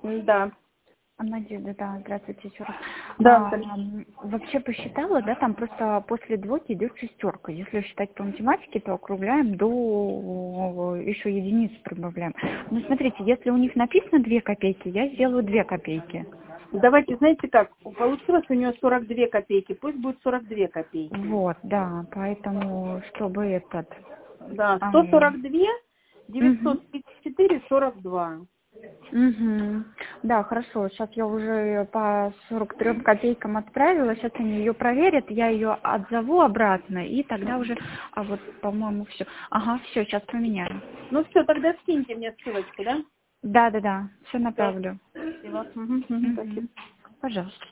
Да. Надежда, да, здравствуйте еще раз. Да. Вообще посчитала, да, там просто после двойки идет шестерка. Если считать по математике, то округляем до еще единицы прибавляем. Ну, смотрите, если у них написано 2 копейки, я сделаю 2 копейки. Давайте, знаете как, получилось у нее 42 копейки, пусть будет 42 копейки. Вот, да, поэтому, чтобы этот... Да, 142, 934, 42. Угу. Да, хорошо. Сейчас я уже по 43 копейкам отправила. Сейчас они ее проверят, я ее отзову обратно, и тогда уже, вот, по-моему, все. Ага, все, сейчас поменяю. Ну все, тогда скиньте мне ссылочку, да? Да, все Все. направлю. Спасибо. Угу. Пожалуйста.